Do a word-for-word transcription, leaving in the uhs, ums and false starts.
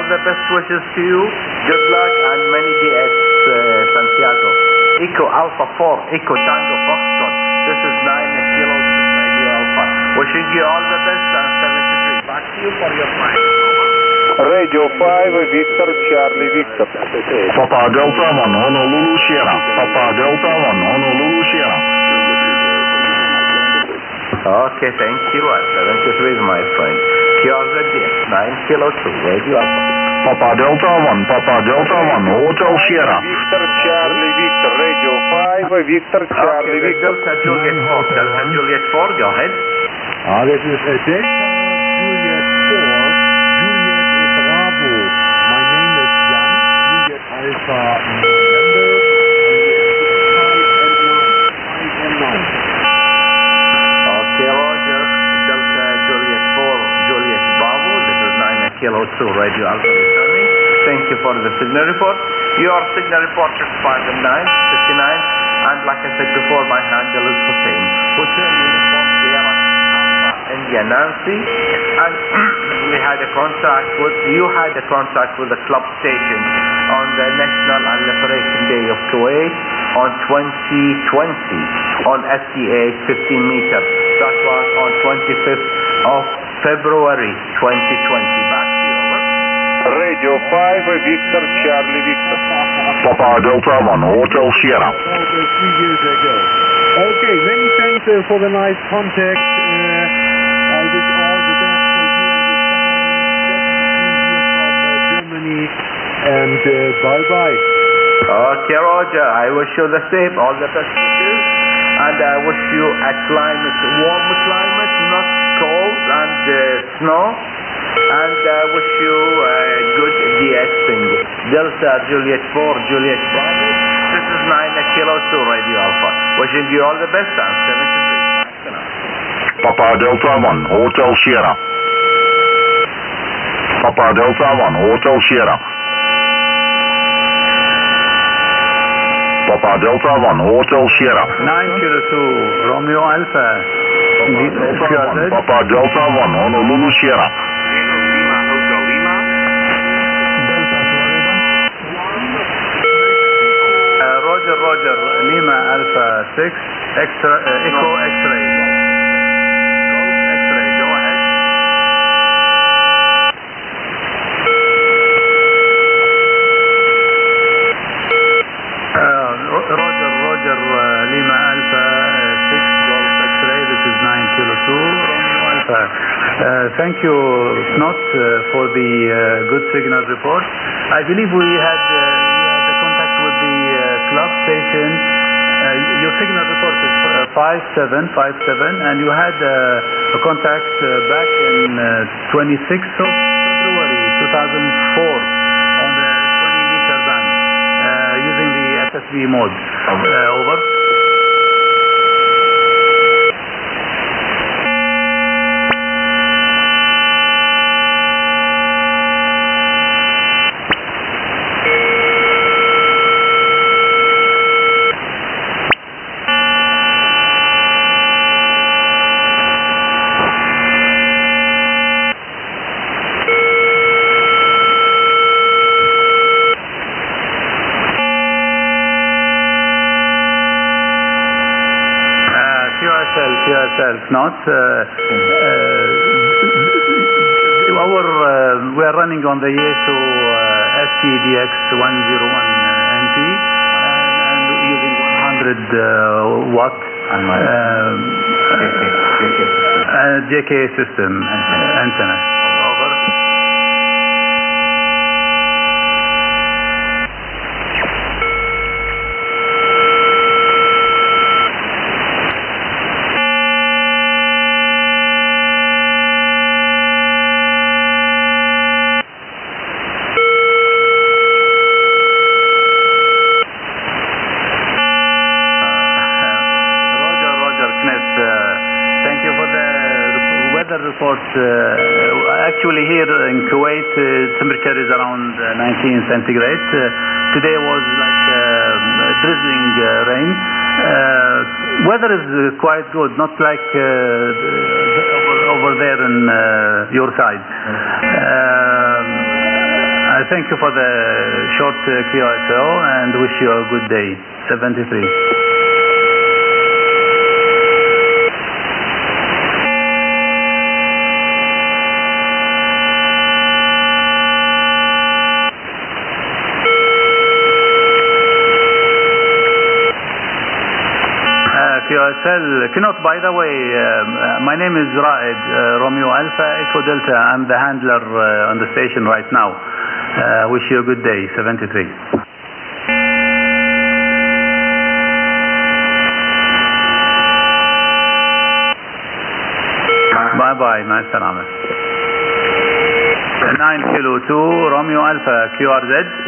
the best wishes to you. Good luck and many D X uh, Santiago. Echo Alpha four, Echo Tango Foxtrot. This is nine Kilo Radio Alpha. Wishing you all the best and seventy-three. Back to you for your time. Radio five, Victor, Charlie, Victor. Papa Delta one, Honolulu Sierra. Papa Delta one, Honolulu Sierra. Okay, thank you. seventy-three is my friend. Q R Z D X, nine Kilo two, Radio Alpha. Papa Delta one, Papa Delta one, Hotel Sierra. Victor, Charlie, Victor, Radio five, Victor, Charlie, Okay, Victor. Delta Juliet four, Delta Juliet four, go ahead. Ah, this is a Delta Juliet four, Juliet Bravo. My name is Jan, Juliet Alpha November, and nine. Okay, Roger. Delta Juliet four, Juliet Bravo. This is nine Kilo two, Radio Alpha returning. Thank you for the signal report. Your signal report is five nine fifty-nine, and like I said before, my handle is Hussein. Hotel Uniform Sierra Alpha India Nancy, and we had a contact with, you had a contact with the club station on the National and Liberation Day of Kuwait on twenty twenty on S T A fifteen meters. That was on twenty-fifth of February twenty twenty. Back to you, over. Radio five, Victor, Charlie, Victor. Papa Delta one, Hotel Sierra. About uh, three years ago. Okay, many thanks uh, for the nice contact. Uh, I wish all the best for you and your family. From uh, Germany, and uh, bye bye. Okay, Roger. I wish you the same. All the best wishes. And I wish you a climate, warm climate, not cold and uh, snow. And I wish you a good D X thing. Delta Juliet four, Juliet Bravo. This is nine Kilo two, Radio Alpha. Wishing you all the best and seventy-three. Papa Delta one, Hotel Sierra. Papa Delta one, Hotel Sierra. Papa Delta one, Hotel Sierra. nine Kilo two, Romeo Alpha. Papa Delta one, Honolulu Sierra. Lima, Hotel Lima. Uh, Roger, Roger, Lima Alpha six, extra, uh, Echo X-ray. X-ray, go ahead. Uh, Ro- Roger, Roger, uh, Lima Alpha uh, six, Golf X-ray, this is nine Kilo two, Romeo Alpha. Uh, thank you, Snot, uh, for the uh, good signal report. I believe we had, uh, you had a contact with the uh, club station. Uh, your signal report is uh, five seven five seven, and you had uh, a contact uh, back in uh, twenty-sixth of February two thousand four on the twenty meter band uh, using the S S B mode. Uh, over. Not uh, uh, our uh, we are running on the Yeso uh, S T D X one oh one N P and, and using one hundred uh, watt uh, uh, J K system uh, antenna. Over. Report. Uh, actually, here in Kuwait, uh, temperature is around uh, nineteen centigrade. Uh, today was like uh, drizzling uh, rain. Uh, weather is uh, quite good, not like uh, over, over there in uh, your side. Uh, thank you for the short uh, Q S O and wish you a good day. seventy-three. Q S L, Knut, by the way, uh, my name is Raed, uh, Romeo Alpha, Echo Delta. I'm the handler uh, on the station right now. Uh, wish you a good day, seventy-three. Bye-bye, مع السلامة. nine Kilo two, Romeo Alpha, Q R Z.